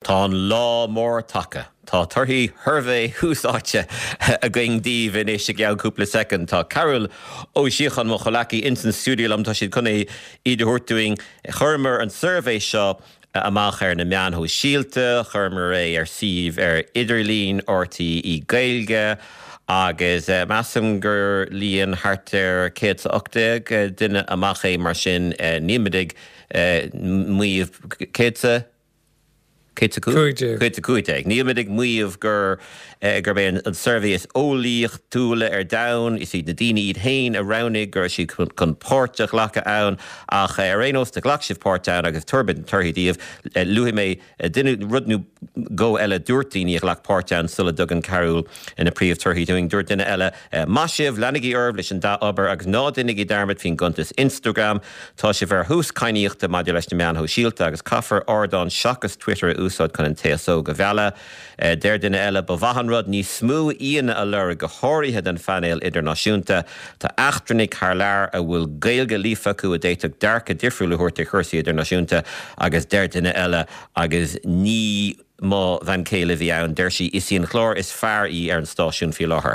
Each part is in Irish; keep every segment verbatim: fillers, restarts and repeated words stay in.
Tá an lá mór take. Tá turthaí Hervé húsáte a going díomh in éiste geall cúpla second. Tá Carol ó Síochan mo cholací instant studio am tá siad chuna iad thuirtúing churmar an survey seo amach ar na meanthó síalta, churmar é ar síomh ar idirlín ortaí i Gaeilge, agus uh, massam gur líon hartar céad sa octaig uh, duine amach é mar sin uh, níomedig uh, muomh céad sa Céad sa cúig? Céad sa cúig. Níomedig muomh gur gur bé an survey is ólíoch túla ar dain, is iad na daoine iad hain a rounnig gur si chun pórteach lecha ann, ach ar éos de ghlach sibh páirt ann agus turbid turthaí díomh luhí mé duine rudnú go eile dúirtaoine a ghlach páirt ann sula dugan Carol ina príomh turthaí doing dúirt duine eile maisibh lenigí orb leis an dá obair agus ná duine dermid fin guntas Instagram, tá sibh ar hús caiiníochta maidir leis na meanthó síalta agus caffar ardán seachas Twitter úsad chun an T S O go bheala. Déir duine eile ba bhahan rud ní smú íana a lura go háirithe den fanéil idirnáisiúnta tá achtranig thar lear a bhfuil Gaeilge lífa acu a déiteach dearcha difriúla thuirta chuirsaí idirnáisiúnta agus déir duine eile agus ní má van céile bhí ann deir sí is íon chlár is fearr í ar an stáisiún fi láthair.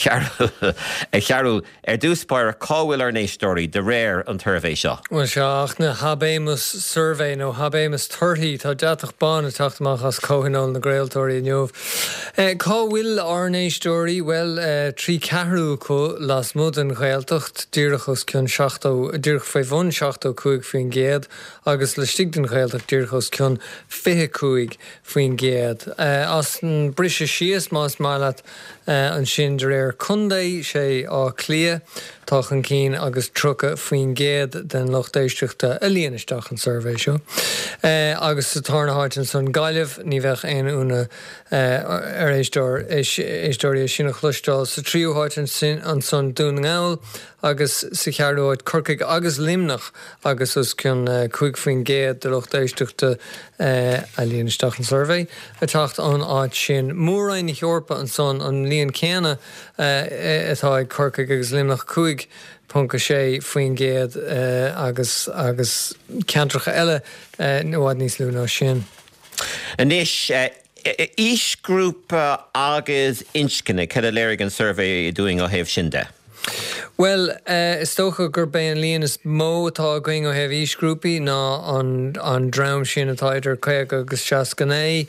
E chearú ar dúspáir cáhfuil ar néistóirí de réir an turvé seo. Well seach na Habemus survey nó Habemus thirty tá deatach bán a tachtach as cóhinál na Grailtóirí neomh. Cáhfuil ar néistóirí well uh, trí ceathrú có las mud an Gaeltacht díirechos cion seachtó díirech faibhún seachtó cúig faoin géad agus le stig den Gaeltacht díirechos cion fiche cúig faoin géad. Uh, as an brise síos más málat uh, an sin de réir chundé sé á clia táchan cín agus trucha faoin géad den lochtéisteachta a líonaisteach an survey seo. Uh, agus sa tarnaháit an son gaiileh ní bheith aon úna uh, ar éistóirí sinna chlustáil sa tríúháit an sin an son dún ngáil agus sa cheardóid corcaig agus limnach agus us cion uh, cuig faoin géad de lochtéisteachta uh, a líonaisteach an survey. A tacht an áit sin múrain i Eorpa an son an líon céanna uh, atá ag corcaig agus limnach cuig punca sé faoin géad uh, agus agus ceantracha eile uh, nóhád níos lú ná sin. Anis uh, each group uh, agus inscinna cad a léirigh an survey doing ó héamh sin de? Well, uh, is tócha gur bé an líon is mó tá going ó hebh each groupí ná an, an draim sin atá idir caig agus seascané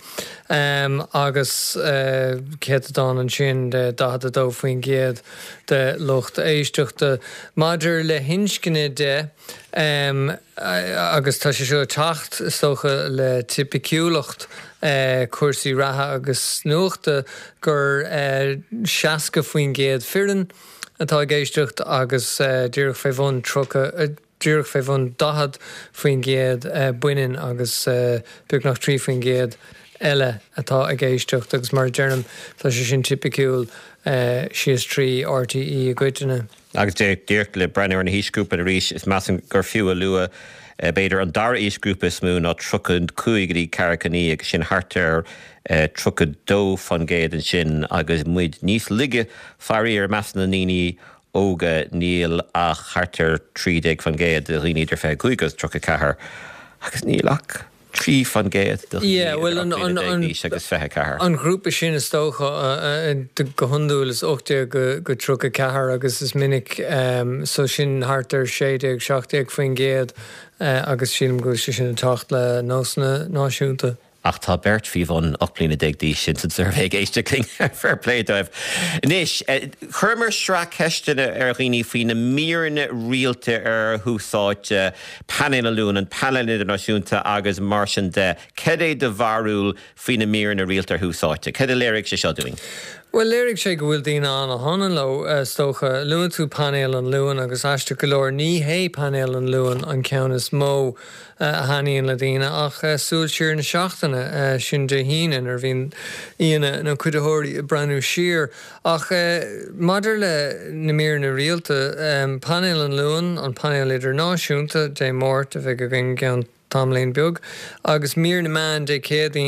um, agus uh, céadán an sin de dahad dó faoin géad de lucht éisteachta maidir le hinscinne de um, agus tá sé seo tacht is tócha le tipiciúlacht uh, cuasaí ratha agus nuachta gur uh, seasca faoin géad firin atá géisteacht agus uh, díreach faibhún trocha uh, díreach faibhún dahad faoin géad uh, buinin agus uh, buach nach trí faoin géad eile atá a géisteacht agus mar dearnam tá sé sin tipiciúil uh, síos trí R T E a gcuideanna. Agus díreach le breanir an hísgrúpa a rís is meas gur fiú a lua uh, beidir an dar ísgrúpa smú ná trucad cúigirí caracaní agus sin hartar Uh, trucad dó fan géad an sin agus muid níos lige farí ar meas na níní óga níl a chartar trídéag fan géad a riníidir fé cúigus trucad cethir agus nílach trí fan géad yeah, well, an, an, an, agus fethe cethir. An grúpa sin is tócha uh, uh, go hundúil is ochtaí go, go trucad cethir agus is minic um, so sin hartar séideag seachtaíag faoin géad uh, agus sin go sin tacht le nósna náisiúnta. Ach tá bert fi von opblina deag dí sin san survey géiste cling fair play doibh. Nis, churmar sra ceistena ar riní faoina míorna rialta ar húsáite panel lún an panel idirnáisiúnta agus mar sin de cad é de bharúil faoina míorna rialta ar húsáite. Cad a léirigh sé seo doing? Well, léirigh sé go bhfuil daoine an a hanan lo uh, stocha luan tú panel an luan agus aiste go leor ní hé panel an luan an ceann is mó uh, a haíonn le daoine ach uh, súil siar na seachtainna uh, sin de híanaan ar bhíon íana nó cuideóirí breanú siar ach uh, maidir le na míorna rialta um, panel an luan an panel idirnáisiúnta dé mórt a bheith go bhíon ceann tamlín beag agus mír na man de céadín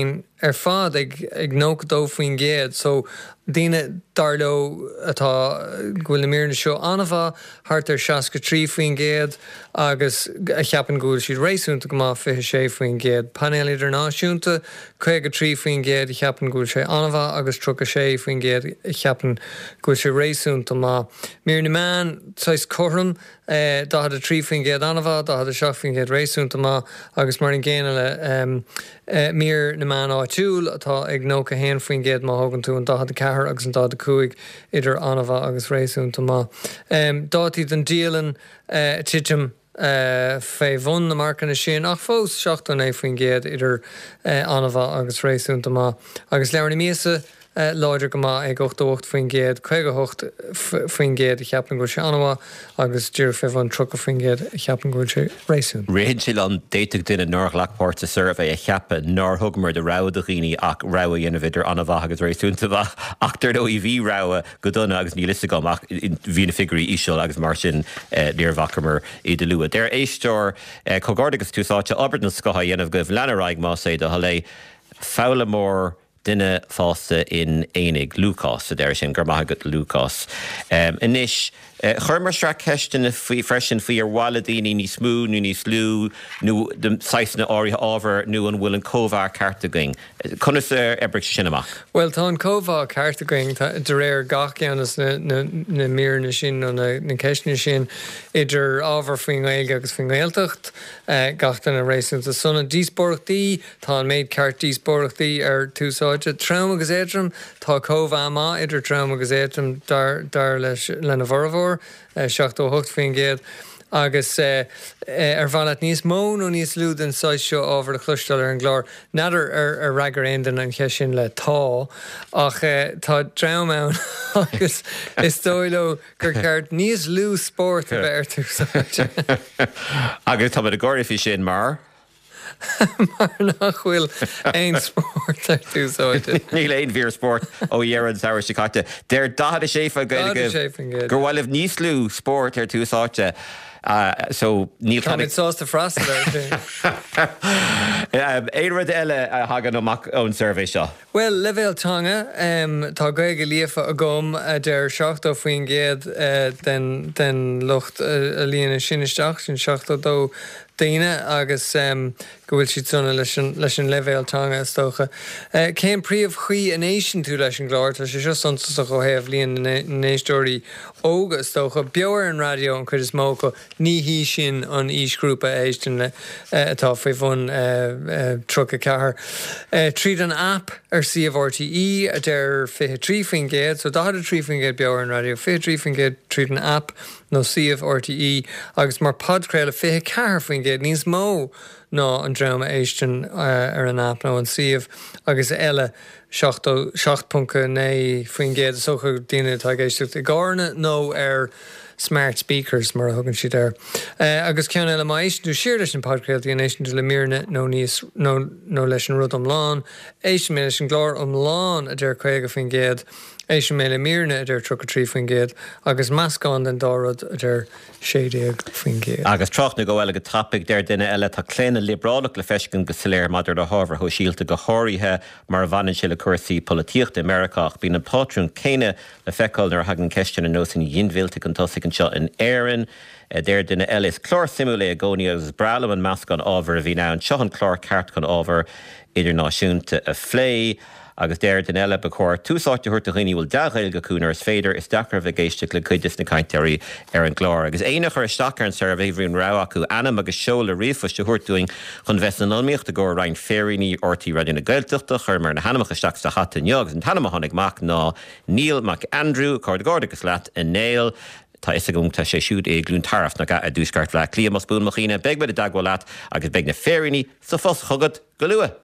ar fád ag, ag nóg dó faoin géad, so Díine darló atá ghfuil na mír na seo anmha thart ar seasca trí faoin géad agus a cheapan gúil siad rééisúnta go má fiche sé faoin géad. Panel idirnáisiúnta chuig a trí faoin géad i cheapan gúil sé anmha agus tro a sé faoin géad i cheapan gúil sé rééisúnta má. Mír na man sais chom eh, dá had a trí faoin géad anmha, dá had a seach faoin géad rééisúnta má agus mar an ggéine le um, eh, mír na man áitiúil atá ag nó a héan faoin géad má thugann tú an dá had a cehar agus an dád cuaig idir anmha agus rééisúnta má. Um, Dátí den díalan uh, tiitim uh, fé bhun na marcanna sin ach fós seachtain é faoin géad idir uh, anmha agus rééisúnta má. Agus leabhar na míosa uh, láidir go má ag ocht ocht faoin géad, chuig a hocht faoin géad i cheapan gúil sé anmha agus dúr fé bhain tro faoin géad i cheapan gúil sé rééisún. Réhann sí an déiteach duine nóir lechpáirta survey a cheapa nóir thugmar de rá do riine ach rá dhéanamh idir anmha agus rééisúnta bheith ach tar dó i bhí rá go donna agus ní lista gom ach bhína figurí íseol agus mar sin níor bhacamar i de lua. Déir éisteir cogáird agus túsáte Albert na Scoth dhéanamh go bh leanaraig má sé do halé fála mór duine fásta in énig Lucas a déir sin gur maithagat Lucas. Um, inis uh, churmar stra ceistin freisin faoi ar bhála daoine níos smú, nó níos lú, nó saisna áirithe ábhar nó an bhfuil an cóbhar carta going. Conas ar ebric sin amach? Well, tá an cóbhar carta going de réir gach ceannas na, na, na mír na sin nó na, na ceisna sin idir ábhar faoin gaeilge agus faoin gaeltacht uh, gachtain a rééisúnta sonna díosbórachtaí, tá an méid ceart díosbórachtaí ar túsáide. Traum agus éitrim tá cóbhar má idir traum agus éitrim dar, dar leis lena bharmhór uh, seacht ó hocht faoin géad. Agus uh, uh, ar bhaile níos mó nó níos lú den sáis seo ábhar a chluisteil ar an glár. Nadidir ar, ar ragar éandan an cheis sin le tá, ach uh, tá traum ann agus is dóiló gur ceart níos lú sport a bheith ar túsáide. Agus tá a gáirí fi sin mar? Mar nach bhfuil ein sport ar túsáide. Níl éon bhír sport ó dhearann saoir sicáte. Déir dahad a séfa gaeilge gur bhfuil níos lú sport ar túsáide. Uh, so níl Tá it sásta freasta ar éon rud eile a hagan amach ón survey seo. Well, levéiltanga um, tá gaige líofa a gom uh, déir seachtó faoin géad uh, den, den lucht uh, a líana sinisteach sin seachtó dó daine agus um, go bhfuil siad sonna leis an levéiltanga istócha. Uh, Céim príomh chuí an éisisin tú leis an gláir, tá sé seo sonsa go héamh líon na éistóirí óga istócha. Beabhar an radio an chuid is mó go ní hí sin an ísgrúpa éistin le uh, atá faoi bhun uh, uh, tro a cehar. Uh, tríd an app ar C of R T E a déir fiche trí faoin géad, so dá a trí faoin géad beabhar an radio, fiche trí faoin géad tríd an app nó C of R T E agus mar podcréile fiche cehar faoin géad níos mó ná an drama éistin uh, ar an app nó an C of agus eile seacht punca né faoin géad socha daine tá géisteach i gárna nó ar smart speakers mar a thugann siad ar. Uh, agus ceann eile má éisiú siar leis an podcréil í an éisiú le míorne nó níos nó leis an rud omláin, éisiú mé leis an glár omláin a déir chuige faoin géad, éisiú mé le míorne a déir tro a trí faoin géad, agus meascán den dárad a déir séideag faoin géad. Agus trochna go bhfuil go tapig déir duine eile tá cléine librálaach le feiscin go soléir maidir le hábhar thu síalta go háirithe mar bhanan se le cuasaí políocht Americach bína pátrún céine le feicáil nar hagan ceistin an nósin dhéonmhilta an tosaigh an seo in éireann. Déir duine eile is chlár simúla a gcónaí agus brealam an meascán ábhar a bhí ná an seo an chlár ceart chun ábhar idirnáisiúnta a phlé. Agus déir den eile be chóir túsáte thuirt a riine bhfuil deaghail go cúnar is féidir is dachar bheith géisteach le cuidas na caiintearí ar an glár. Agus éanaach ar isteachar an survey bhríonn rá acu anam agus seol a riomhas de thuirtúing chun bheits an almíocht a gur rain féiríní ortaí radioúna gailteachta chur mar na hanamach isteach sa hat an neog. An tanama tháinig mac ná Neil Mac Andrew cardgáard agus leat a néil. Tá is a gúnta sé siúd é glún taraf na a dúsgart le clia mas bún machine, beag bud a dagháil leat agus beag na féiríní sa fós chugad go lua.